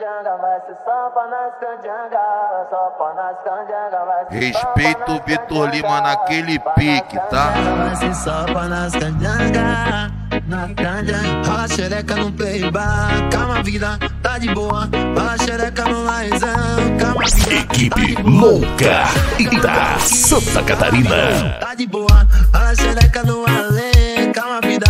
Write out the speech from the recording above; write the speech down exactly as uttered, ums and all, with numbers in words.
Respeita o Vitor Lima naquele pique, tá? Vai ser só pra nas canjanga, na canja. Rola xereca no playback, calma vida, tá de boa. Rola xereca no laizão, calma vida. Equipe louca Ita Santa Catarina. Tá de boa, rola xereca no além, calma vida.